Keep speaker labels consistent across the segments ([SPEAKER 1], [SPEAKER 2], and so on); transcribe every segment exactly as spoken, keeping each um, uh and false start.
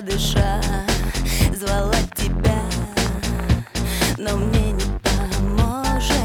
[SPEAKER 1] душа звала тебя, но мне не поможет.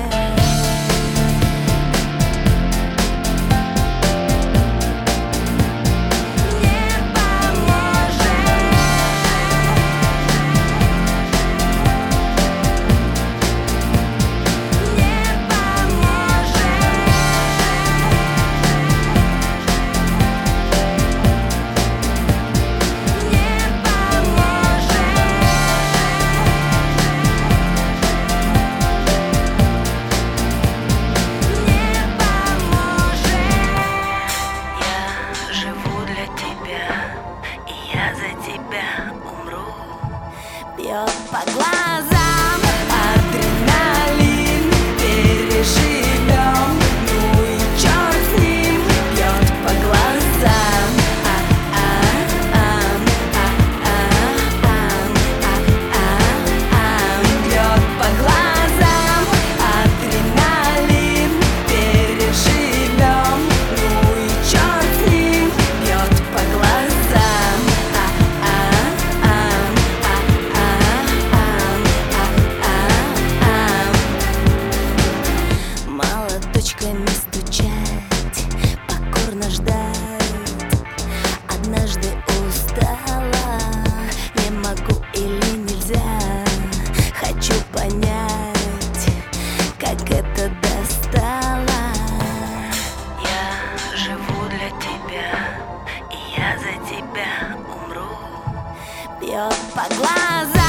[SPEAKER 1] Бьет по глазам адреналин, переживем, ну и черт с ним. Бьет по глазам, а-а-ам, а-а-ам, а-а-ам. Бьет по глазам адреналин, переживем, ну и черт с ним. Бьет по глазам, молоточками стучать, покорно ждать. Однажды устала, не могу или нельзя. Хочу понять, как это достало. Я живу для тебя, и я за тебя умру. Бьет по глазам.